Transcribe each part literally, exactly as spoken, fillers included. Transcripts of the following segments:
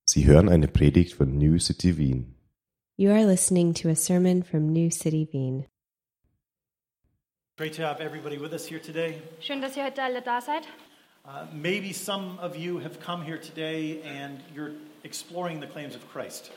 Sie hören eine Predigt von New City Wien. You are listening to a sermon from New City Wien. Great to have everybody with us here today. Schön, dass ihr heute alle da seid. Uh, maybe some of you have come here today and you're exploring the claims of Christ.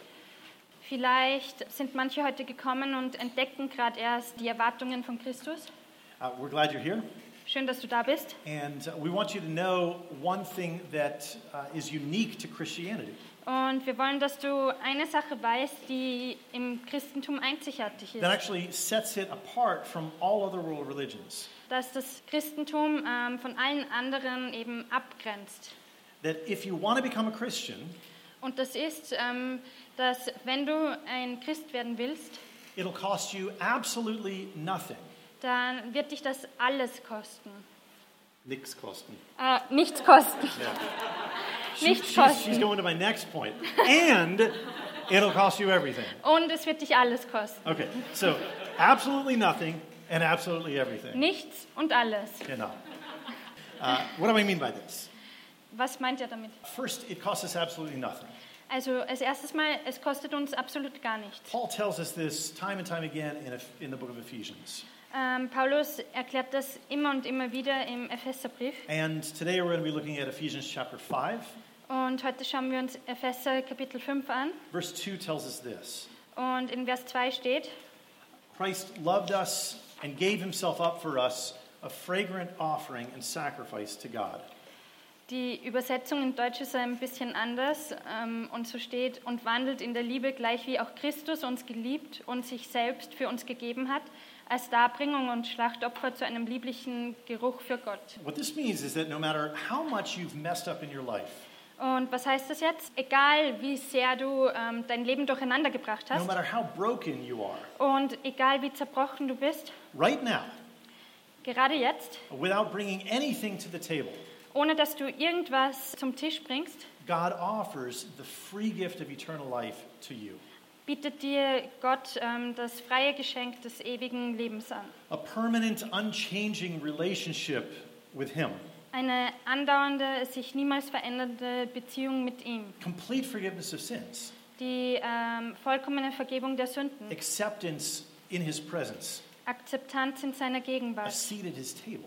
Vielleicht sind manche heute gekommen und entdecken gerade erst die Erwartungen von Christus. Uh, we're glad you're here. Schön, dass du da bist. And uh, we want you to know one thing that uh, is unique to Christianity. Und wir wollen, dass du eine Sache weißt, die im Christentum einzigartig ist. That actually sets it apart from all other world religions. Dass das Christentum ähm, von allen anderen eben abgrenzt. That if you want to become a Christian, Und das ist, ähm, dass wenn du ein Christ werden willst, it'll cost you absolutely nothing. dann wird dich das alles kosten. Nix kosten. Äh, nichts kosten. Yeah. Nichts She's, she's kosten. going to my next point. And it'll cost you everything. Und es wird dich alles kosten. Okay, so absolutely nothing and absolutely everything. Nichts und alles. Genau. Uh, what do I mean by this? Was meint er damit? First, it costs us absolutely nothing. Also als erstes Mal, es kostet uns absolut gar nichts. Paul tells us this time and time again in, in the book of Ephesians. Ähm, Paulus erklärt das immer und immer wieder im Epheserbrief. And today we're going to be looking at Ephesians chapter five. Und heute schauen wir uns Epheser Kapitel fünf an. Verse two tells us this. Und in Vers zwei steht, Christ loved us and gave himself up for us, a fragrant offering and sacrifice to God. die Übersetzung in Deutsch ist ein bisschen anders. Ähm, und so steht, und wandelt in der Liebe gleich wie auch Christus uns geliebt und sich selbst für uns gegeben hat, als Darbringung und Schlachtopfer zu einem lieblichen Geruch für Gott. What this means is that no matter how much you've messed up in your life, Und was heißt das jetzt? Egal wie sehr du ähm, dein Leben durcheinander gebracht no hast matter how broken you are, und egal wie zerbrochen du bist, right now, gerade jetzt, without bringing anything to the table, ohne dass du irgendwas zum Tisch bringst, God offers the free gift of eternal life to you. bietet dir Gott ähm, das freie Geschenk des ewigen Lebens an. A permanent, unchanging relationship with Him. Eine andauernde, sich niemals verändernde Beziehung mit ihm. Complete forgiveness of sins. Die ähm, vollkommene Vergebung der Sünden. Acceptance in His presence. Akzeptanz in seiner A Gegenwart. seat at His table.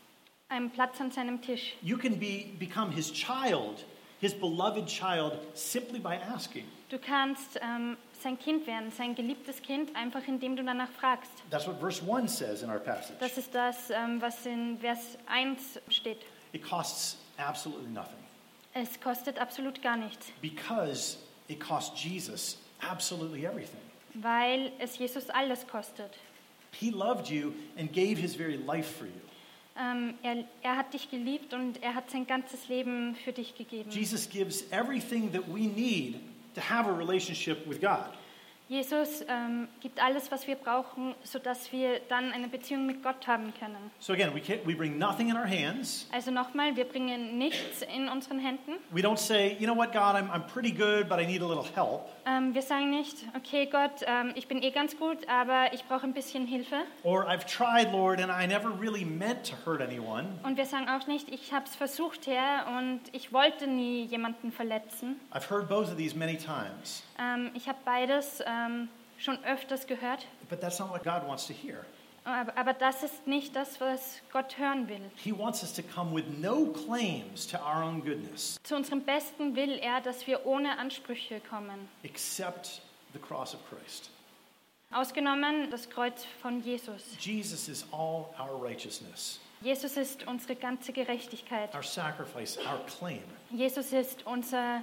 Ein Platz an seinem Tisch. You can be, become His child, His beloved child, simply by asking. Du kannst ähm, sein Kind werden, sein geliebtes Kind, einfach indem du danach fragst. That's what verse one says in our passage. Das ist das, ähm, was in Vers eins steht. It costs absolutely nothing. Es kostet absolut gar nichts, Because it cost Jesus absolutely everything. weil es Jesus alles kostet. He loved you and gave His very life for you. Ähm, er, er hat dich geliebt und er hat sein ganzes Leben für dich gegeben. Jesus gives everything that we need to have a relationship with God. Jesus ähm, gibt alles, was wir brauchen, sodass wir dann eine Beziehung mit Gott haben können. So again, we can't, we bring nothing in our hands. Also nochmal, wir bringen nichts in unseren Händen. We don't say, you know what, God, I'm, I'm pretty good, but I need a little help. Ähm, wir sagen nicht, okay Gott, ähm, ich bin eh ganz gut, aber ich brauche ein bisschen Hilfe. Or I've tried, Lord, and I never really meant to hurt anyone. Und wir sagen auch nicht, ich habe es versucht, Herr, und ich wollte nie jemanden verletzen. I've heard both of these many times. Ähm, ich habe beides ähm, schon öfters gehört, But that's not what God wants to hear. aber, aber das ist nicht das, was Gott hören will. He wants us to come with no claims to our own goodness, Zu unserem Besten will er, dass wir ohne Ansprüche kommen. except the cross of Christ. Ausgenommen das Kreuz von Jesus. Jesus is all our righteousness, Jesus ist unsere ganze Gerechtigkeit. our sacrifice, our claim. Jesus ist unser,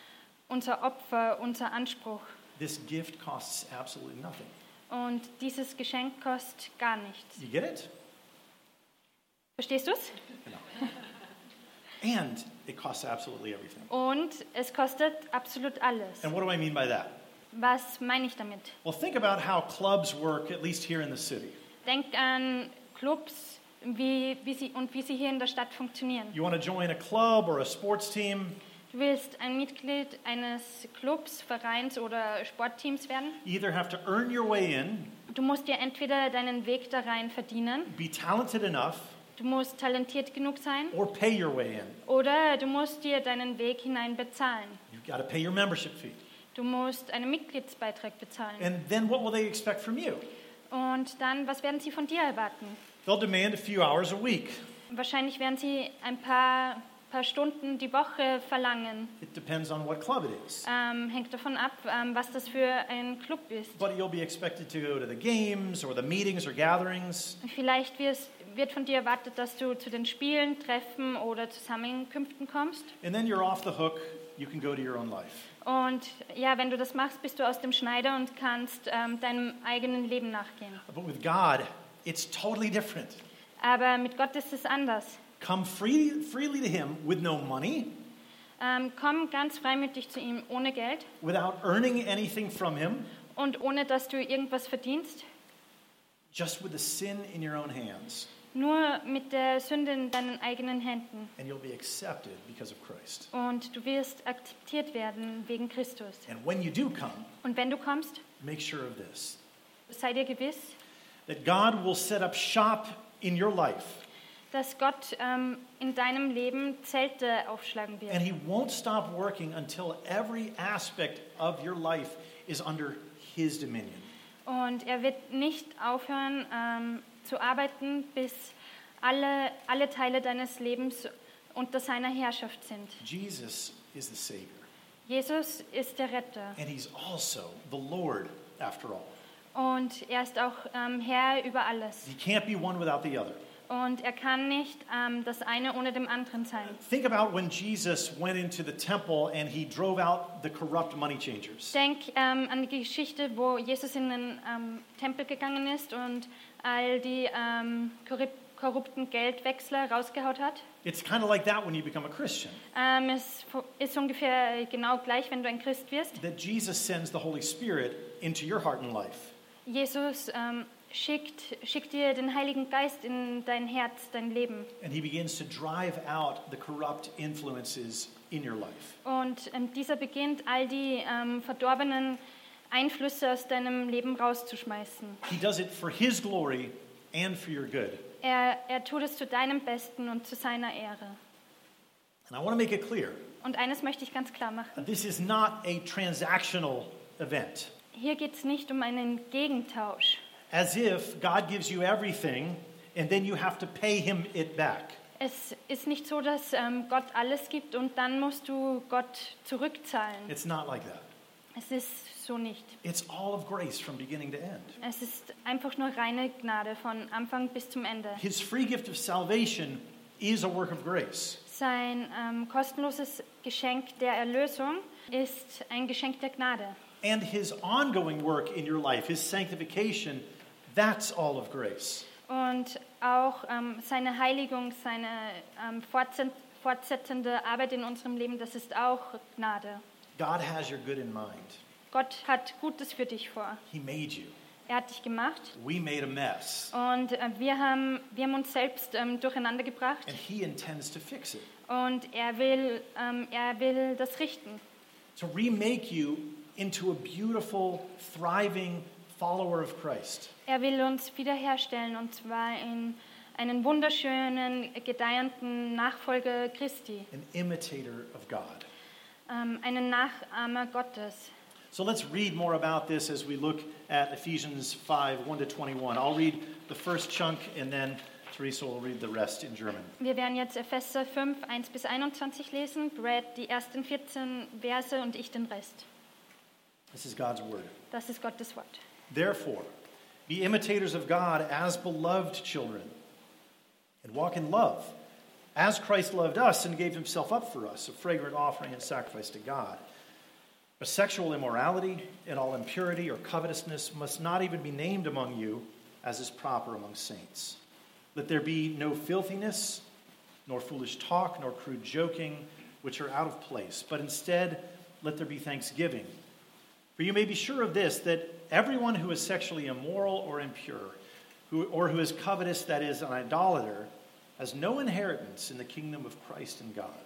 unser Opfer, unser Anspruch. This gift costs absolutely nothing. Und dieses Geschenk kostet gar nichts. You get it? Verstehst du es? And it costs absolutely everything. Und es kostet absolut alles. And what do I mean by that? Was meine ich damit? Well, think about how clubs work, at least here in the city. Denk an Clubs wie, wie sie, und wie sie hier in der Stadt funktionieren. You want to join a club or a sports team? Du willst ein Mitglied eines Clubs, Vereins oder Sportteams werden. You either have to earn your way in, Du musst dir entweder deinen Weg da rein verdienen, be talented enough, du musst talentiert genug sein, or pay your way in. oder du musst dir deinen Weg hinein bezahlen. You've You've got to pay your membership fee. Du musst einen Mitgliedsbeitrag bezahlen. And then what will they expect from you? Und dann, was werden sie von dir erwarten? They'll demand a few hours a week. Wahrscheinlich werden sie ein paar, paar Stunden die Woche verlangen. It depends on what club it is. Ähm, hängt davon ab, ähm, was das für ein Club ist. But you'll be expected to go to the games or the meetings or gatherings. Vielleicht wirst, wird von dir erwartet, dass du zu den Spielen, Treffen oder Zusammenkünften kommst. And then you're off the hook. You can go to your own life. Und ja, wenn du das machst, bist du aus dem Schneider und kannst ähm, deinem eigenen Leben nachgehen. But with God, it's totally different. Aber mit Gott ist es anders. Come free, freely to Him with no money, Ähm, komm ganz freimütig zu ihm ohne Geld without earning anything from Him, und ohne, dass du irgendwas verdienst. just with the sin in your own hands. Nur mit der Sünde in deinen eigenen Händen. And you'll be accepted because of Christ. Und du wirst akzeptiert werden wegen Christus. And when you do come, Und wenn du kommst, make sure of this, sei dir gewiss, that God will set up shop in your life. dass Gott ähm, in deinem Leben Zelte aufschlagen wird. And He won't stop working until every aspect of your life is under His dominion. Und er wird nicht aufhören ähm, zu arbeiten, bis alle, alle Teile deines Lebens unter seiner Herrschaft sind. Jesus is the Savior. Jesus ist der Retter. And He's also the Lord, after all. Und er ist auch ähm, Herr über alles. He can't be one without the other. Und er kann nicht ähm, das eine ohne dem anderen sein. Think about when Jesus went into the temple and He drove out the corrupt money changers. Denk ähm, an die Geschichte, wo Jesus in den ähm, Tempel gegangen ist und all die ähm, korrup- korrupten Geldwechsler rausgehaut hat. It's kind of like that when you become a Christian. Ähm, es ist ungefähr genau gleich, wenn du ein Christ wirst. That Jesus sends the Holy Spirit into your heart and life. Jesus ähm, schickt, schickt dir den Heiligen Geist in dein Herz, dein Leben. And He begins to drive out the corrupt influences in your life. Und ähm, dieser beginnt, all die ähm, verdorbenen Einflüsse aus deinem Leben rauszuschmeißen. He does it for His glory and for your good. Er, er tut es zu deinem Besten und zu seiner Ehre. And I want to make it clear, Und eines möchte ich ganz klar machen. this is not a transactional event. Hier geht es nicht um einen Gegentausch. As if God gives you everything and then you have to pay Him it back. Es ist nicht so, dass ähm, Gott alles gibt und dann musst du Gott zurückzahlen. It's not like that. Es ist so nicht. It's all of grace from beginning to end. Es ist einfach nur reine Gnade von Anfang bis zum Ende. His free gift of salvation is a work of grace. Sein ähm, kostenloses Geschenk der Erlösung ist ein Geschenk der Gnade. And His ongoing work in your life, His sanctification, that's all of grace. Und auch ähm, seine Heiligung, seine ähm, fortset- fortsetzende Arbeit in unserem Leben, das ist auch Gnade. God has your good in mind. Gott hat Gutes für dich vor. He made you. Er hat dich gemacht We made a mess. und äh, wir, haben, wir haben uns selbst ähm, durcheinander gebracht And He intends to fix it. und er will, ähm, er will das richten. To remake you into a beautiful, thriving follower of Christ. Er will uns wiederherstellen und zwar in einen wunderschönen, gedeihenden Nachfolger Christi, An imitator of God. ähm, einen Nachahmer Gottes. So let's read more about this as we look at Ephesians five, one to twenty-one. I'll read the first chunk and then Teresa will read the rest in German. Wir werden jetzt Epheser fünf, eins bis einundzwanzig lesen, Brad die ersten vierzehn Verse und ich den Rest. This is God's word. Das ist Gottes Wort. Therefore, be imitators of God as beloved children, and walk in love, as Christ loved us and gave Himself up for us, a fragrant offering and sacrifice to God. But sexual immorality and all impurity or covetousness must not even be named among you, as is proper among saints. Let there be no filthiness, nor foolish talk, nor crude joking, which are out of place, but instead let there be thanksgiving. For you may be sure of this, that everyone who is sexually immoral or impure, who, or who is covetous, that is, an idolater, has no inheritance in the kingdom of Christ and God.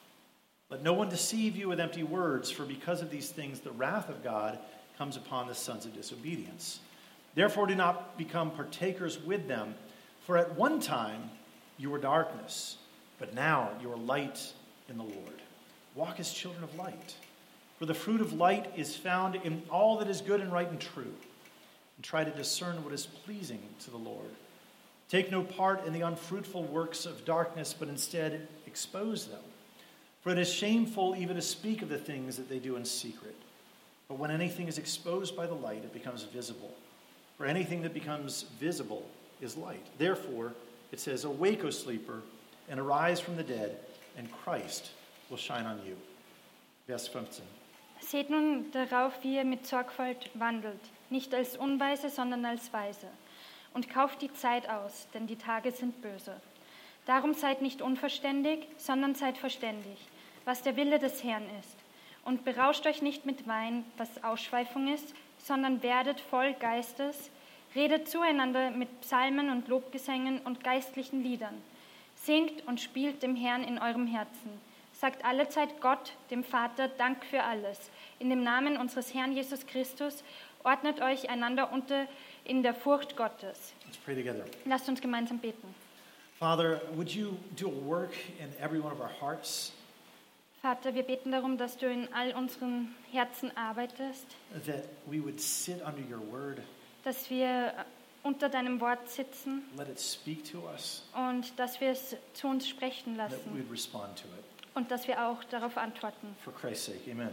Let no one deceive you with empty words, for because of these things the wrath of God comes upon the sons of disobedience. Therefore do not become partakers with them, for at one time you were darkness, but now you are light in the Lord. Walk as children of light. For the fruit of light is found in all that is good and right and true, and try to discern what is pleasing to the Lord. Take no part in the unfruitful works of darkness, but instead expose them. For it is shameful even to speak of the things that they do in secret. But when anything is exposed by the light, it becomes visible. For anything that becomes visible is light. Therefore, it says, Awake, O sleeper, and arise from the dead, and Christ will shine on you. Vers fünfzehn. Seht nun darauf, wie ihr mit Sorgfalt wandelt, nicht als Unweise, sondern als Weise. Und kauft die Zeit aus, denn die Tage sind böse. Darum seid nicht unverständig, sondern seid verständig, was der Wille des Herrn ist. Und berauscht euch nicht mit Wein, was Ausschweifung ist, sondern werdet voll Geistes, redet zueinander mit Psalmen und Lobgesängen und geistlichen Liedern. Singt und spielt dem Herrn in eurem Herzen. Sagt allezeit Gott, dem Vater, Dank für alles. In dem Namen unseres Herrn Jesus Christus ordnet euch einander unter in der Furcht Gottes. Let's pray together. Lasst uns gemeinsam beten. Father, would you do a work in every one of our hearts Vater, wir beten darum, dass du in all unseren Herzen arbeitest, that we would sit under your word, dass wir unter deinem Wort sitzen let it speak to us, und dass wir es zu uns sprechen that lassen we'd respond to it. und dass wir auch darauf antworten. For Christ's sake, amen.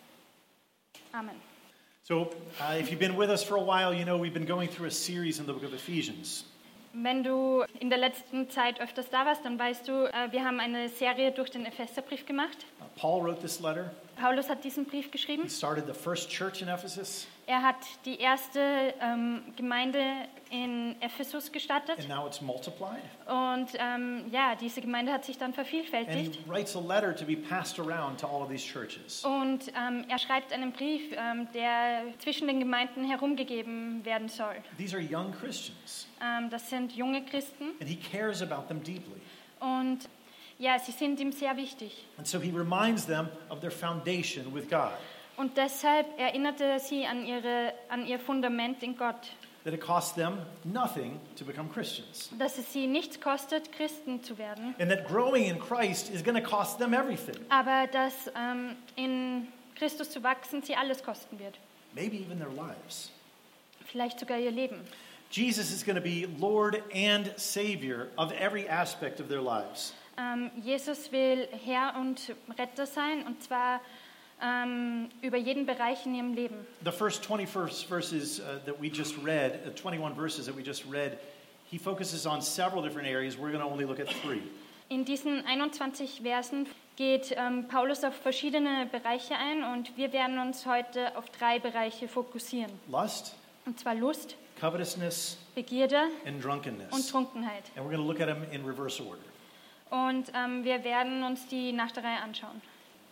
Amen. So, uh, if you've been with us for a while, you know we've been going through a series in the book of Ephesians. Wenn du in der letzten Zeit öfters da warst, dann weißt du, äh, wir haben eine Serie durch den Epheserbrief gemacht. Uh, Paul wrote this letter. Paulus hat diesen Brief geschrieben. He started the first church in Ephesus, Er hat die erste ähm, Gemeinde in Ephesus gestartet and now it's multiplied. und ähm, ja, diese Gemeinde hat sich dann And he vervielfältigt. writes a letter to be passed around to all of these churches. Und ähm, er schreibt einen Brief, ähm, der zwischen den Gemeinden herumgegeben werden soll. These are young Christians, Ähm, das sind junge Christen and he cares about them deeply. und ja, sie sind ihm sehr wichtig. And so he reminds them of their foundation with God, Und deshalb erinnerte er sie an, ihre, an ihr Fundament in Gott, that it costs them nothing to become Christians, dass es sie nichts kostet, Christen zu werden, and that growing in Christ is going to cost them everything, aber dass ähm, in Christus zu wachsen sie alles kosten wird, maybe even their lives. vielleicht sogar ihr Leben. Jesus is going to be Lord and Savior of every aspect of their lives. Ähm, Jesus will Herr und Retter sein, und zwar ähm, über jeden Bereich in ihrem Leben. The first twenty-first verses uh, that we just read, uh, twenty-one verses that we just read, he focuses on several different areas. We're going to only look at three. In diesen einundzwanzig Versen geht ähm, Paulus auf verschiedene Bereiche ein, und wir werden uns heute auf drei Bereiche fokussieren. Lust, Und zwar Lust, covetousness, Begierde and drunkenness. und Trunkenheit. And we're going to look at them in reverse order. Und ähm, wir werden uns die nach der Reihe anschauen.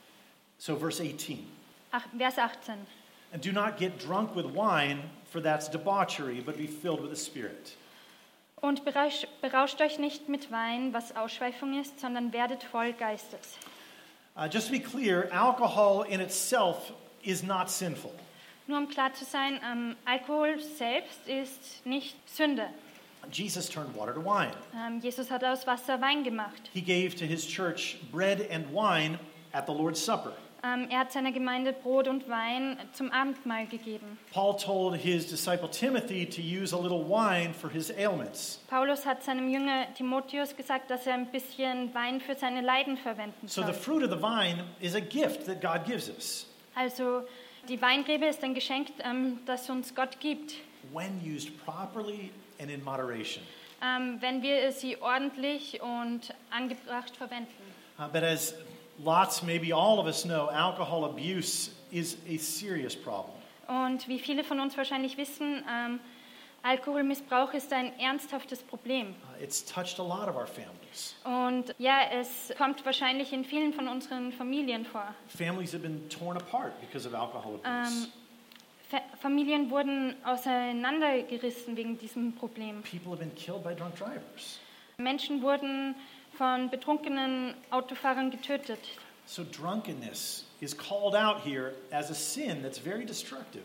So verse eighteen. Ach, Vers achtzehn. And do not get drunk with wine, for that's debauchery, but be filled with the Spirit. Und berausch, berauscht euch nicht mit Wein, was Ausschweifung ist, sondern werdet voll Geistes. Uh, just to be clear, alcohol in itself is not sinful. Nur um klar zu sein, ähm, Alkohol selbst ist nicht Sünde. Jesus turned water to wine. Ähm, Jesus hat aus Wasser Wein gemacht. He gave to his church bread and wine at the Lord's Supper. Ähm, er hat seiner Gemeinde Brot und Wein zum Abendmahl gegeben. Paul told his disciple Timothy to use a little wine for his ailments. Paulus hat seinem Jünger Timotheus gesagt, dass er ein bisschen Wein für seine Leiden verwenden So soll. the fruit of the vine is a gift that God gives us Also die Weinrebe ist ein Geschenk, ähm, das uns Gott gibt, when used properly and in moderation. ähm, wenn wir sie ordentlich und angebracht verwenden. Uh, but as lots, maybe all of us know, alcohol abuse is a serious problem. Und wie viele von uns wahrscheinlich wissen, ähm, Alkoholmissbrauch ist ein ernsthaftes Problem. Uh, it's touched a lot of our families. Und ja, es kommt wahrscheinlich in vielen von unseren Familien vor. Families have been torn apart because of alcohol abuse. Ähm, Fa- Familien wurden auseinandergerissen wegen diesem Problem. People have been killed by drunk drivers. Menschen wurden von betrunkenen Autofahrern getötet. So drunkenness is called out here as a sin that's very destructive.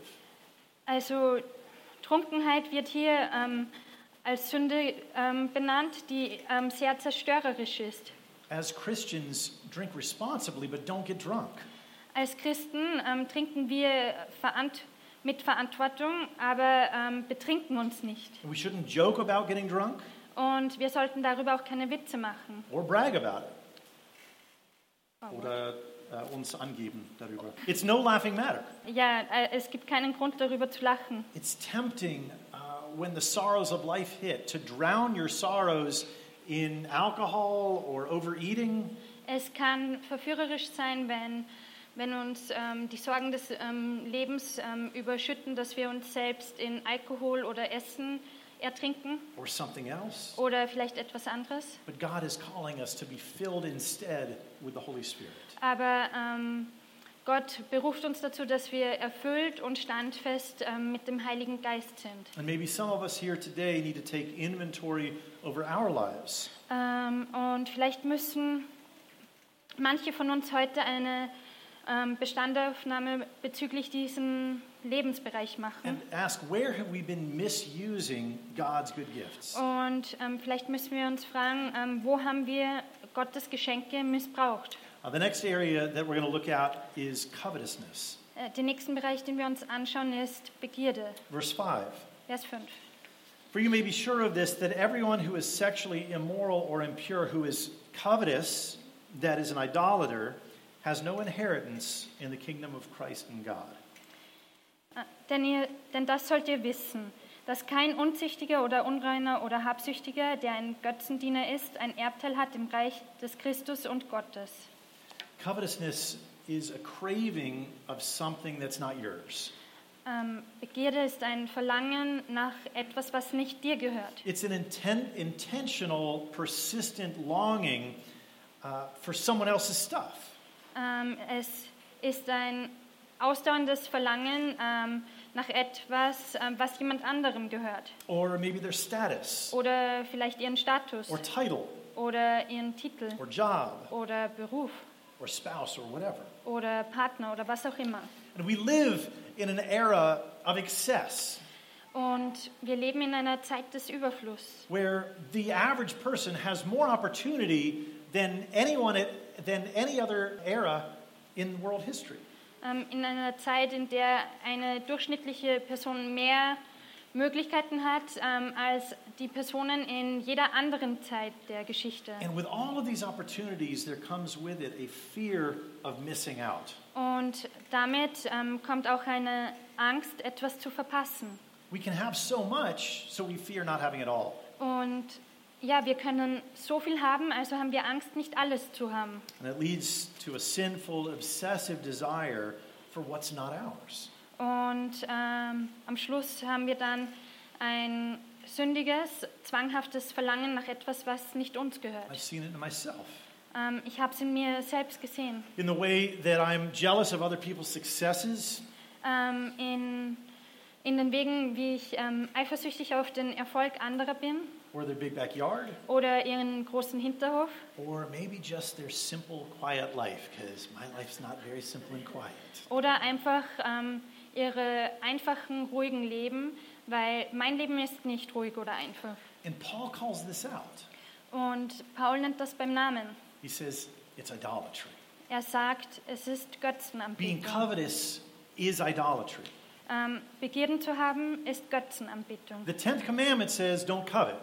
Also Trunkenheit wird hier ähm, als Sünde ähm, benannt, die ähm, sehr zerstörerisch ist. As Christians, drink responsibly, but don't get drunk. Als Christen ähm, trinken wir verant- mit Verantwortung, aber ähm, betrinken uns nicht. And we shouldn't joke about getting drunk Und wir sollten darüber auch keine Witze machen. or brag about it. Oder äh, uns angeben darüber. It's no laughing matter. Ja, äh, es gibt keinen Grund darüber zu lachen. It's tempting uh, when the sorrows of life hit to drown your sorrows in alcohol or overeating. Es kann verführerisch sein, wenn, wenn uns ähm, die Sorgen des ähm, Lebens ähm, überschütten, dass wir uns selbst in Alkohol oder Essen ertrinken Or something else. oder vielleicht etwas anderes. But God is calling us to be filled instead with the Holy Spirit. Aber ähm, Gott beruft uns dazu, dass wir erfüllt und standfest ähm, mit dem Heiligen Geist sind. And maybe some of us here today need to take inventory over our lives. Ähm, und vielleicht müssen manche von uns heute eine ähm, Bestandaufnahme bezüglich diesem Lebensbereich machen. And ask, where have we been misusing God's good gifts? Und ähm, vielleicht müssen wir uns fragen, ähm, wo haben wir Gottes Geschenke missbraucht? Uh, the next area that we're going to look at is covetousness. Äh, den nächsten Bereich, den wir uns anschauen, ist Begierde. Verse five. Vers fünf. For you may be sure of this, that everyone who is sexually immoral or impure, who is covetous, that is an idolater, has no inheritance in the kingdom of Christ and God. Äh, denn, ihr, denn das sollt ihr wissen, dass kein Unzüchtiger oder Unreiner oder Habsüchtiger, der ein Götzendiener ist, ein Erbteil hat im Reich des Christus und Gottes. Covetousness is a craving of something that's not yours. Ähm, Begierde ist ein Verlangen nach etwas, was nicht dir gehört. It's an inten- intentional, persistent longing uh, for someone else's stuff. Ähm, es ist ein ausdauerndes Verlangen ähm, nach etwas, ähm, was jemand anderem gehört. Or maybe their status, Oder vielleicht ihren Status or title, oder ihren Titel or job, oder Beruf or spouse, or whatever. oder Partner oder was auch immer. And we live in an era of excess, Und wir leben in einer Zeit des Überflusses, where the average person has more opportunity than anyone at, than any other era in world history. ähm, in einer Zeit, in der eine durchschnittliche Person mehr Möglichkeiten hat ähm, als die Personen in jeder anderen Zeit der Geschichte. And with all of these opportunities, there comes with it a fear of missing out. Und damit ähm, kommt auch eine Angst, etwas zu verpassen. We can have so much, so we fear not having it all. Und ja, wir können so viel haben, also haben wir Angst, nicht alles zu haben. And it leads to a sinful, obsessive desire for what's not ours. Und ähm, am Schluss haben wir dann ein sündiges, zwanghaftes Verlangen nach etwas, was nicht uns gehört. I've seen it in myself. Ähm, ich habe es in mir selbst gesehen. In the way that I'm jealous of other people's successes, Ähm, in, in den Wegen, wie ich ähm, eifersüchtig auf den Erfolg anderer bin or their big backyard, oder ihren großen Hinterhof or maybe just their simple, quiet life, because my life's not very simple and quiet. oder einfach ähm, ihre einfachen, ruhigen Leben, weil mein Leben ist nicht ruhig oder einfach. And Paul calls this out. Und Paul nennt das beim Namen. He says it's idolatry. Er sagt, es ist Being Götzenanbetung. covetous is idolatry. Ähm, Begierden zu haben ist Götzenanbetung. The tenth commandment says, don't covet.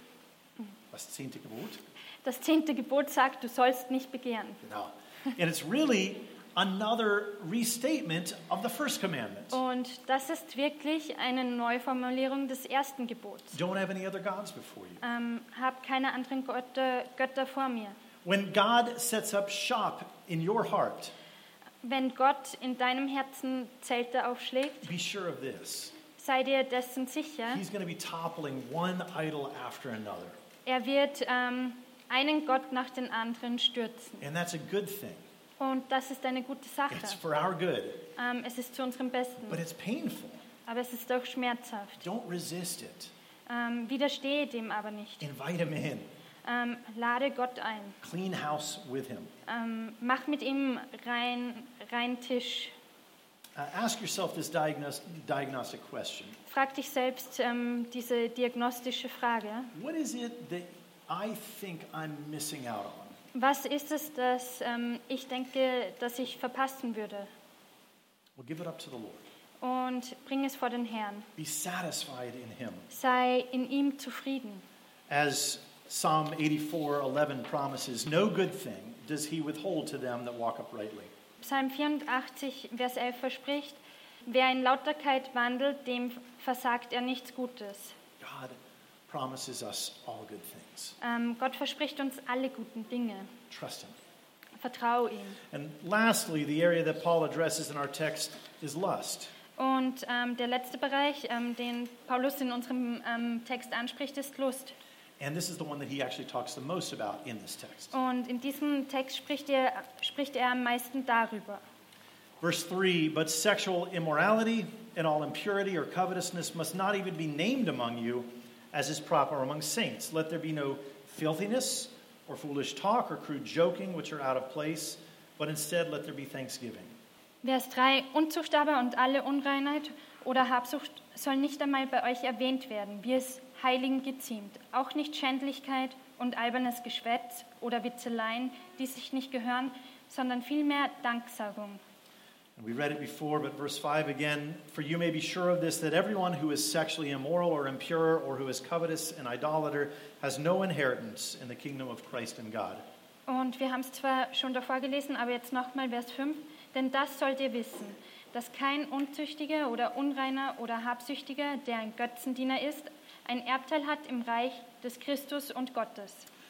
Das zehnte Gebot. Das zehnte Gebot sagt, du sollst nicht begehren. No. And it's really another restatement of the first commandment. Und das ist wirklich eine Neuformulierung des ersten Gebots. Don't have any other gods before you. Ähm, hab keine anderen Götter, Götter vor mir. When God sets up shop in your heart, Wenn Gott in deinem Herzen Zelte aufschlägt, be sure of this. sei dir dessen sicher, He's going to be toppling one idol after another. er wird ähm, einen Gott nach den anderen stürzen. And that's a good thing. Und das ist eine gute Sache. It's for our good. Ähm, es ist zu unserem Besten, But it's painful. aber es ist auch schmerzhaft. Don't resist it. Ähm, widerstehe dem aber nicht. Invite him in. Ähm, lade Gott ein. Clean house with him. Ähm, mach mit ihm rein, rein Tisch. Uh, ask yourself this diagnos- diagnostic question. Frag dich selbst ähm, diese diagnostische Frage. What is it that I think I'm missing out on? Was ist es, das ähm, ich denke, dass ich verpassen würde? Well, give it up to the Lord. Und bring es vor den Herrn. Be satisfied in Him. Sei in ihm zufrieden. As Psalm eighty-four eleven promises, no good thing does He withhold to them that walk uprightly. Psalm vierundachtzig, Vers elf verspricht, wer in Lauterkeit wandelt, dem versagt er nichts Gutes. God promises us all good things. Ähm, Gott verspricht uns alle guten Dinge. Trust Him. Vertrau ihm. And lastly, the area that Paul addresses in our text is lust. Und ähm, der letzte Bereich, ähm, den Paulus in unserem ähm, Text anspricht, ist Lust. And this is the one that he actually talks the most about in this text. Und in diesem Text spricht er, spricht er am meisten darüber. Verse three, but sexual immorality and all impurity or covetousness must not even be named among you, as is proper among saints. Let there be no filthiness or foolish talk or crude joking, which are out of place, but instead let there be thanksgiving. Vers drei, Unzucht aber und alle Unreinheit oder Habsucht soll nicht einmal bei euch erwähnt werden, wie es Heiligen geziemt. Auch nicht Schändlichkeit und albernes Geschwätz oder Witzeleien, die sich nicht gehören, sondern vielmehr Danksagung. And we read it before, but verse five again, for you may be sure of this, that everyone who is sexually immoral or impure or who is covetous and idolater has no inheritance in the kingdom of Christ and God. Und wir haben es zwar schon davor gelesen, aber jetzt nochmal Vers fünf. Denn das sollt ihr wissen, dass kein Unzüchtiger oder Unreiner oder Habsüchtiger, der ein Götzendiener ist, ein Erbteil hat im Reich des Christus und Gottes.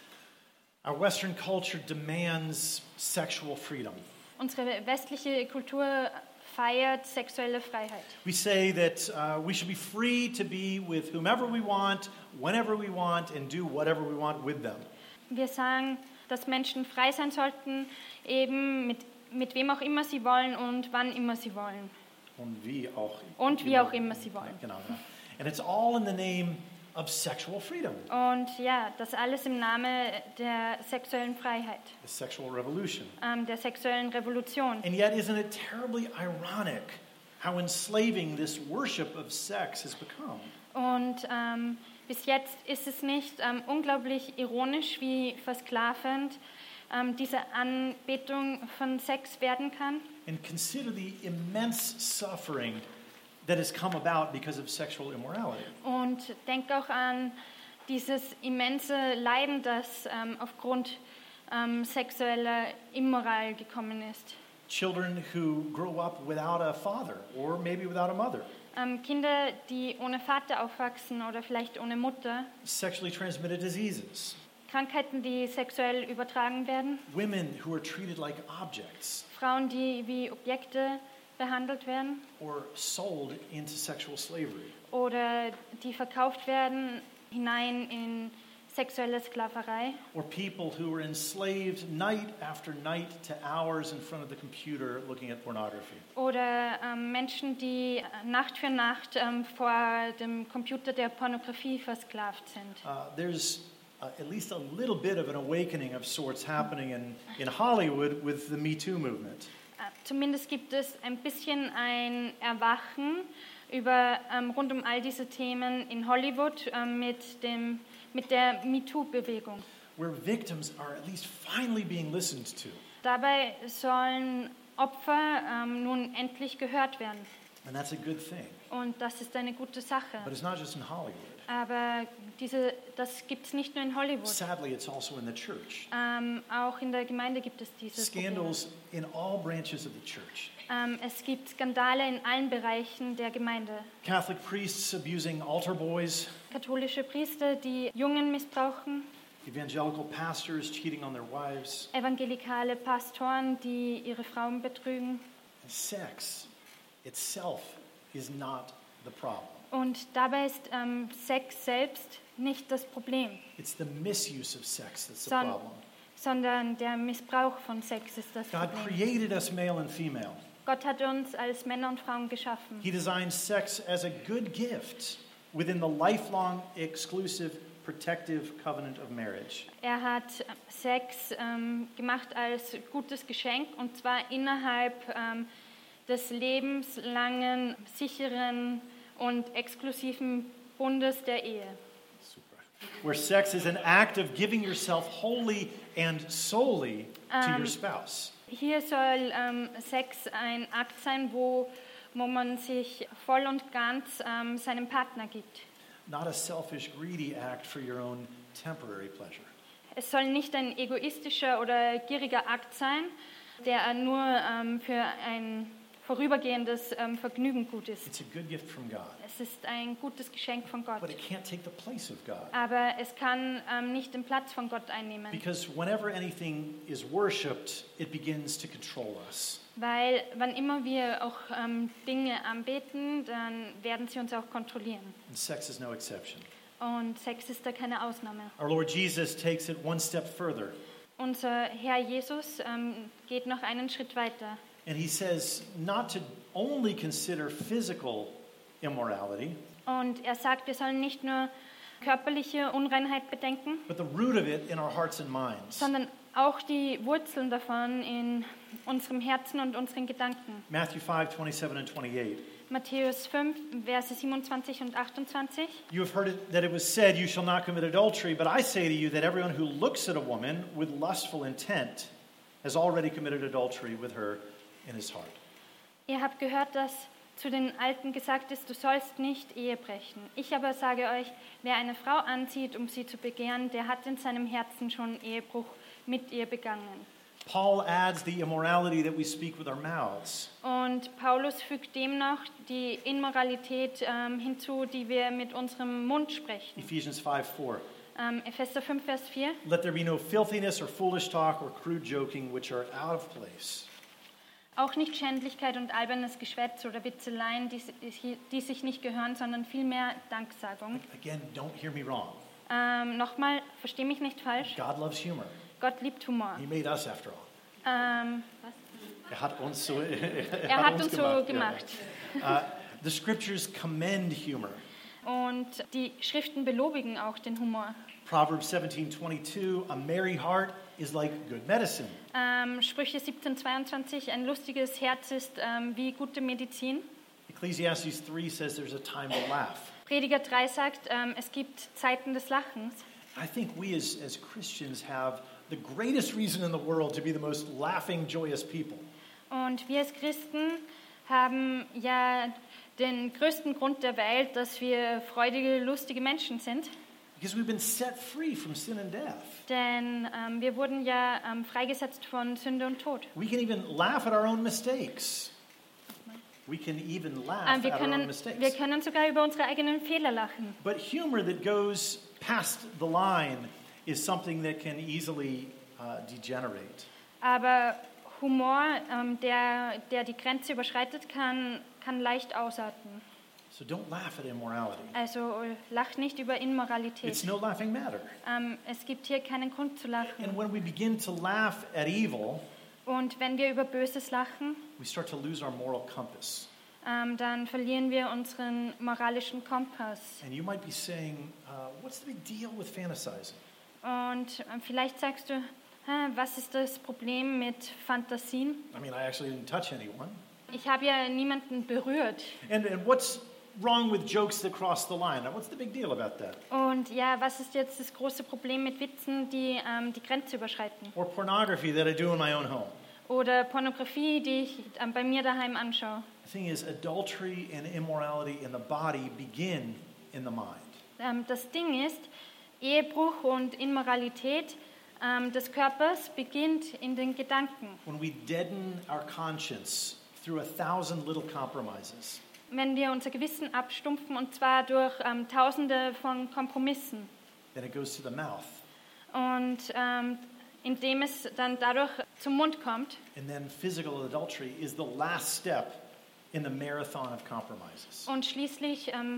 Our Western culture demands sexual freedom. Unsere westliche Kultur feiert sexuelle Freiheit. We say that uh, we should be free to be with whomever we want, whenever we want, and do whatever we want with them. Wir sagen, dass Menschen frei sein sollten, eben mit, mit wem auch immer sie wollen und wann immer sie wollen. Und wie auch, Und wie auch immer sie wollen. Genau, genau. And it's all in the name of sexual freedom, Und ja, das alles im Namen der sexuellen Freiheit, the sexual revolution. ähm, der sexuellen Revolution. And yet, isn't it terribly ironic how enslaving this worship of sex has become? Und ähm, bis jetzt ist es nicht ähm, unglaublich ironisch, wie versklavend ähm, diese Anbetung von Sex werden kann. And consider the immense suffering that has come about because of sexual immorality. Und denk auch an dieses immense Leiden, das ähm, aufgrund ähm, sexueller Immoral gekommen ist. Children who grow up without a father or maybe without a mother. Ähm, Kinder, die ohne Vater aufwachsen oder vielleicht ohne Mutter. Sexually transmitted diseases. Krankheiten, die sexuell übertragen werden. Women who are treated like objects Frauen, die wie Objekte behandelt werden. or sold into sexual slavery. Oder die verkauft werden hinein in sexuelle Sklaverei. Or people who are enslaved night after night to hours in front of the computer looking at pornography. Oder ähm, Menschen, die Nacht für Nacht ähm, vor dem Computer der Pornografie versklavt sind. Uh, there's uh, at least a little bit of an awakening of sorts happening in, in Hollywood with the Me Too movement. Äh, Zumindest gibt es ein bisschen ein Erwachen über, ähm, rund um all diese Themen in Hollywood ähm, mit, dem, mit der MeToo-Bewegung. Where victims are at least finally being listened to. Dabei sollen Opfer ähm, nun endlich gehört werden. And that's a good thing. Und das ist eine gute Sache. But it's not just in Hollywood. Aber diese, das gibt es nicht nur in Hollywood. Sadly, it's also in the church. Ähm, auch in der Gemeinde gibt es diese Probleme. Scandals in all branches of the church. Ähm, es gibt Skandale in allen Bereichen der Gemeinde. Catholic priests abusing altar boys. Katholische Priester, die Jungen missbrauchen. Evangelical pastors cheating on their wives. Evangelikale Pastoren, die ihre Frauen betrügen. And sex itself is not the problem. Und dabei ist ähm, Sex selbst nicht das Problem, It's the misuse of sex that's the Son- problem. sondern der Missbrauch von Sex ist das God Problem. created us male and female. Gott hat uns als Männer und Frauen geschaffen. He designed sex as a good gift within the lifelong, exclusive, protective covenant of marriage. Er hat Sex ähm, gemacht als gutes Geschenk und zwar innerhalb ähm, des lebenslangen, sicheren und exklusiven Bundes der Ehe. Super. where sex is an act of giving yourself wholly and solely to Um, your spouse. Hier soll ähm, Sex ein Akt sein, wo, wo man sich voll und ganz ähm, seinem Partner gibt. Not a selfish, greedy act for your own temporary pleasure. Es soll nicht ein egoistischer oder gieriger Akt sein, der nur ähm, für ein vorübergehendes ähm, Vergnügen gut ist. It's a good gift from God, Es ist ein gutes Geschenk von Gott. but it can't take the place of God. Aber es kann ähm, nicht den Platz von Gott einnehmen. Because whenever anything is worshipped, it begins to control us. Weil wann immer wir auch ähm, Dinge anbeten, dann werden sie uns auch kontrollieren. And sex is no exception. Und Sex ist da keine Ausnahme. Our Lord Jesus takes it one step further, Unser Herr Jesus ähm, geht noch einen Schritt weiter. and he says not to only consider physical immorality, Und er sagt, wir sollen nicht nur körperliche Unreinheit bedenken, but the root of it in our hearts and minds. sondern auch die Wurzeln davon in unserem Herzen und unseren Gedanken. Matthew five, twenty-seven and twenty-eight. Matthäus fünf, Verse siebenundzwanzig und achtundzwanzig. You have heard it, that it was said, you shall not commit adultery, but I say to you that everyone who looks at a woman with lustful intent has already committed adultery with her in his heart. Ihr habt gehört, dass zu den Alten gesagt ist, du sollst nicht Ehe brechen. Ich aber sage euch, wer eine Frau anzieht, um sie zu begehren, der hat in seinem Herzen schon Ehebruch mit ihr begangen. Paul adds the immorality that we speak with our mouths. Und Paulus fügt dem noch die Immoralität ähm, hinzu, die wir mit unserem Mund sprechen. Ephesians five, four. Ähm, Epheser fünf, Vers vier. Let there be no filthiness or foolish talk or crude joking, which are out of place. Auch nicht Schändlichkeit und albernes Geschwätz oder Witzeleien, die, die, die sich nicht gehören, sondern vielmehr Danksagung. Again, don't hear me wrong. Ähm, Nochmal, versteh mich nicht falsch, God loves humor. Gott liebt Humor. He made us after all. Ähm, was? Er hat uns so, er Er hat uns so gemacht. Ja. Uh, the scriptures commend humor. Und die Schriften belobigen auch den Humor. Proverbs seventeen twenty-two, a merry heart is like good medicine. Ähm, Sprüche siebzehn, zweiundzwanzig, ein lustiges Herz ist ähm, wie gute Medizin. Ecclesiastes three says there's a time to laugh. Prediger drei sagt, ähm, es gibt Zeiten des Lachens. I think we as, as Christians have the greatest reason in the world to be the most laughing, joyous people. Und wir als Christen haben ja den größten Grund der Welt, dass wir freudige, lustige Menschen sind. Because we've been set free from sin and death. Denn ähm, wir wurden ja ähm, freigesetzt von Sünde und Tod. We can even laugh at our own mistakes. We can even laugh Ähm, wir, at our own können, wir mistakes. können sogar über unsere eigenen Fehler lachen. But humor that goes past the line is something that can easily uh, degenerate. Aber Humor, ähm, der, der die Grenze überschreitet, kann, kann leicht ausarten. So don't laugh at immorality. Also lacht nicht über Immoralität. It's no laughing matter. Ähm, es gibt hier keinen Grund zu lachen. And when we begin to laugh at evil, Und wenn wir über Böses lachen, we start to lose our moral compass. ähm, dann verlieren wir unseren moralischen Kompass. And you might be saying, uh, what's the big deal with fantasizing? Und ähm, vielleicht sagst du, "Hä, was ist das Problem mit Fantasien? I mean, I actually didn't touch anyone. Ich habe ja niemanden berührt. And, and what's wrong with jokes that cross the line? Now, what's the big deal about that? Und ja, was ist jetzt das große Problem mit Witzen, die ähm, die Grenze überschreiten? Or pornography that I do in my own home? Oder Pornografie, die ich ähm, bei mir daheim anschaue. The thing is, adultery and immorality in the body begin in the mind. Ähm, das Ding ist, Ehebruch und Immoralität ähm, des Körpers beginnt in den Gedanken. When we deaden our conscience through a thousand little compromises, Wenn wir unser Gewissen abstumpfen, und zwar durch ähm, Tausende von Kompromissen. then it goes to the mouth. Und ähm, indem es dann dadurch zum Mund kommt. And then physical adultery is the last step in the marathon of compromises. Und schließlich ähm,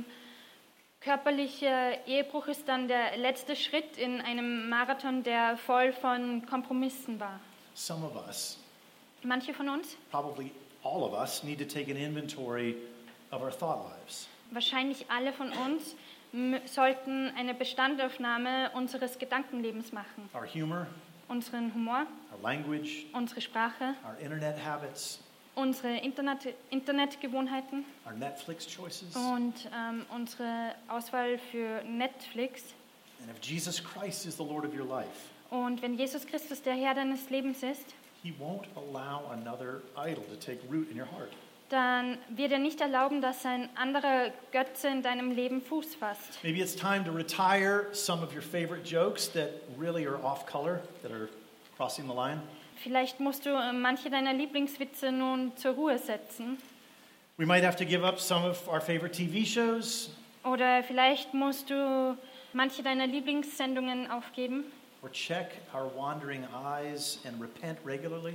körperlicher Ehebruch ist dann der letzte Schritt in einem Marathon, der voll von Kompromissen war. Some of us, Manche von uns, probably all of us, need to take an inventory of our thought lives. wahrscheinlich alle von uns, m- sollten eine Bestandaufnahme unseres Gedankenlebens machen. Our humor, Unseren Humor, our language, unsere Sprache, our internet habits, unsere Internet Internetgewohnheiten our Netflix choices. und ähm, unsere Auswahl für Netflix. And if Jesus Christ is the Lord of your life, Und wenn Jesus Christus der Herr deines Lebens ist, he won't allow another idol to take root in your heart. dann wird er nicht erlauben, dass ein anderer Götze in deinem Leben Fuß fasst. Maybe it's time to retire some of your favorite jokes that really are off color, that are crossing the line. Vielleicht musst du äh, manche deiner Lieblingswitze nun zur Ruhe setzen. We might have to give up some of our favorite T V shows, Oder vielleicht musst du manche deiner Lieblingssendungen aufgeben. or check our wandering eyes and repent regularly.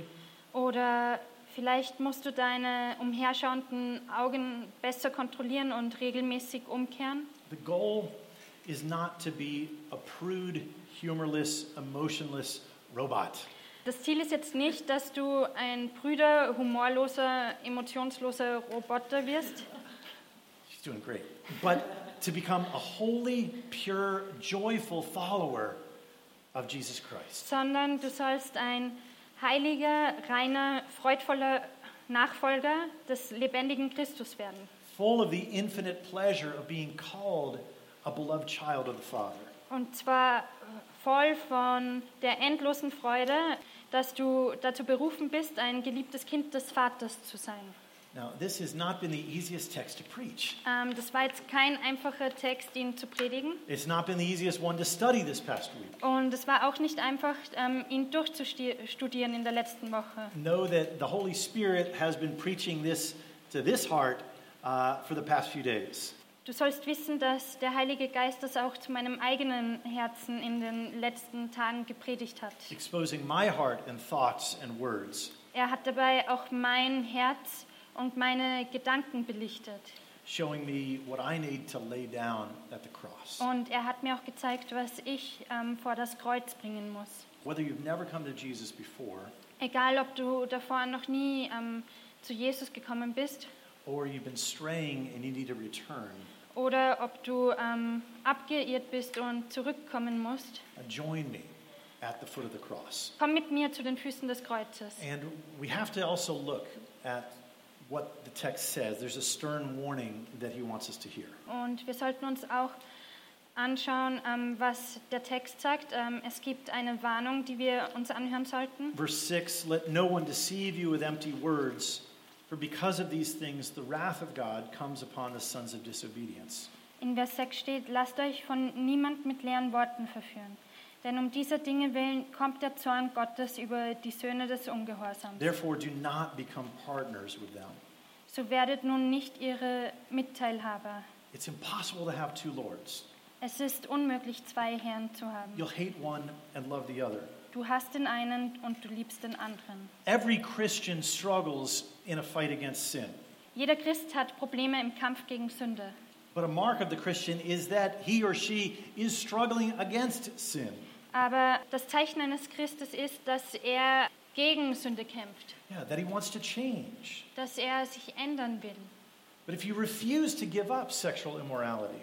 Oder vielleicht musst du deine umherschauenden Augen besser kontrollieren und regelmäßig umkehren. The goal is not to be a prude, humorless, emotionless robot. Das Ziel ist jetzt nicht, dass du ein prüder, humorloser, emotionsloser Roboter wirst, She's doing great. But to become a holy, pure, joyful follower of Jesus Christ. sondern du sollst ein heiliger, reiner, freudvoller Nachfolger des lebendigen Christus werden. Full of the infinite pleasure of being called a beloved child of the Father. Und zwar voll von der endlosen Freude, dass du dazu berufen bist, ein geliebtes Kind des Vaters zu sein. Now, this has not been the easiest text to preach. Ähm, das war jetzt kein einfacher Text, ihn zu predigen. It's not been the easiest one to study this past week. Und es war auch nicht einfach, ähm, ihn durchzustudieren in der letzten Woche. Know that the Holy Spirit has been preaching this to this heart uh, for the past few days. Du sollst wissen, dass der Heilige Geist das auch zu meinem eigenen Herzen in den letzten Tagen gepredigt hat. Exposing my heart and thoughts and words. Er hat dabei auch mein Herz und meine Gedanken belichtet. Showing me what I need to lay down at the cross. Und er hat mir auch gezeigt, was ich ähm, vor das Kreuz bringen muss. Whether you've never come to Jesus before, Egal, ob du davor noch nie ähm, zu Jesus gekommen bist or you've been straying and you need to return, oder ob du ähm, abgeirrt bist und zurückkommen musst, uh, join me at the foot of the cross. komm mit mir zu den Füßen des Kreuzes. And we have to also look at what the text says. There's a stern warning that he wants us to hear. Und wir sollten uns auch anschauen, ähm, was der Text sagt. Ähm, es gibt eine Warnung, die wir uns anhören sollten. Verse six, let no one deceive you with empty words, for because of these things the wrath of God comes upon the sons of disobedience. In Vers sechs steht, lasst euch von niemand mit leeren Worten verführen. Denn um dieser Dinge willen kommt der Zorn Gottes über die Söhne des Ungehorsams. Therefore do not become partners with them. So werdet nun nicht ihre Mitteilhaber. It's impossible to have two lords. Es ist unmöglich, zwei Herren zu haben. You'll hate one and love the other. Du hast den einen und du liebst den anderen. Every Christian struggles in a fight against sin. Jeder Christ hat Probleme im Kampf gegen Sünde. But a mark of the Christian is that he or she is struggling against sin. Aber das Zeichen eines Christes ist, dass er gegen Sünde kämpft, Yeah, that he wants to change. dass er sich ändern will. But if you refuse to give up sexual immorality,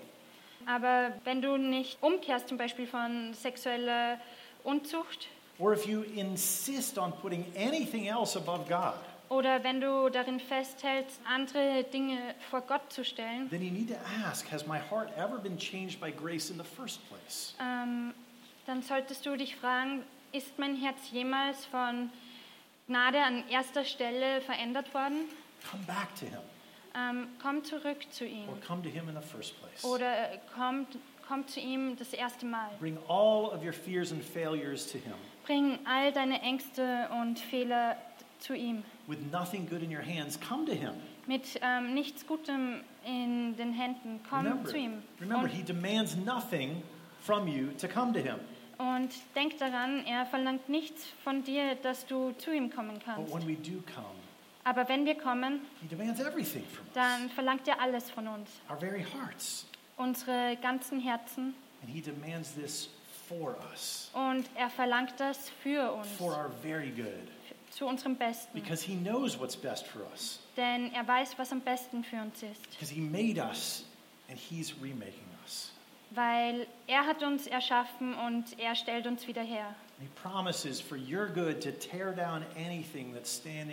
Aber wenn du nicht umkehrst, zum Beispiel von sexueller Unzucht, or if you insist on putting anything else above God, oder wenn du darin festhältst, andere Dinge vor Gott zu stellen, then you need to ask, has my heart ever been changed by grace in the first place? ähm, dann solltest du dich fragen, ist mein Herz jemals von Gnade an erster Stelle verändert worden? Come back to him, Ähm, komm zurück zu ihm. or come to him in the first place. Oder äh, komm, komm zu ihm das erste Mal. Bring all of your fears and failures to him. Bring all deine Ängste und Fehler zu ihm. With nothing good in your hands, come to him. Mit ähm, nichts Gutem in den Händen, komm Remember, zu ihm. remember, Und, he demands nothing from you to come to him. und denk daran, er verlangt nichts von dir, dass du zu ihm kommen But kannst. when we do come, Aber wenn wir kommen, he demands everything from us. dann verlangt er alles von uns. Our very hearts. Unsere ganzen Herzen. And he demands this for us. Und er verlangt das für uns, For our very good. zu unserem Besten. Because he knows what's best for us. Denn er weiß, was am besten für uns ist. Because he made us and he's remaking us. Weil er hat uns erschaffen und er stellt uns wieder her. And he promises for your good to tear down anything that's standing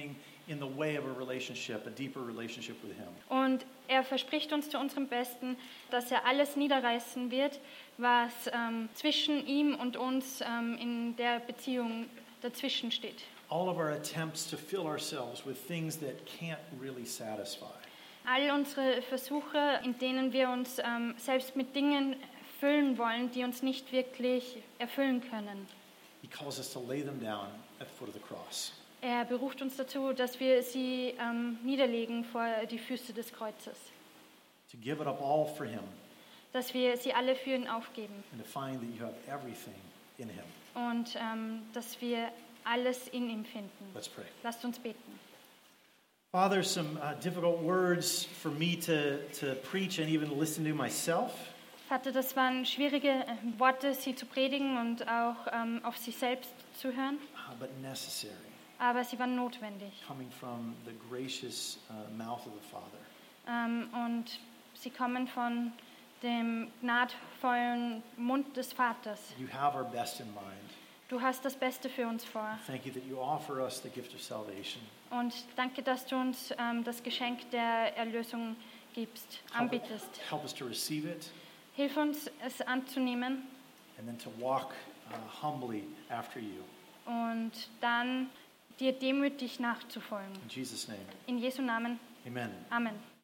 in the way of a relationship, a deeper relationship with him. Und er verspricht uns zu unserem Besten, dass er alles niederreißen wird, was ähm, zwischen ihm und uns ähm, in der Beziehung dazwischen steht. All of our attempts to fill ourselves with things that can't really satisfy. All unsere Versuche, in denen wir uns ähm, selbst mit Dingen füllen wollen, die uns nicht wirklich erfüllen können. He calls us to lay them down at the foot of the cross. Er beruft uns dazu, dass wir sie ähm, niederlegen vor die Füße des Kreuzes. To give it up all for him Dass wir sie alle für ihn aufgeben. and to find that you have everything in him. Und ähm, dass wir alles in ihm finden. Let's pray. Lasst uns beten. Father, some uh, difficult words for me to, to preach and even listen to myself. Vater, das waren schwierige äh, Worte, sie zu predigen und auch ähm, auf sich selbst zu hören, Uh, but necessary, aber sie waren notwendig. coming from the gracious uh, mouth of the Father. Ähm, und sie kommen von dem gnadvollen Mund des Vaters. You have our best in mind. Du hast das Beste für uns vor. Thank you that you offer us the gift of salvation. Und danke, dass du uns ähm, das Geschenk der Erlösung gibst, Help, anbietest. help us to receive it Hilf uns, es anzunehmen and then to walk uh, humbly after you. und dann dir demütig nachzufolgen. In Jesus' name, In Jesu Namen. amen. Amen.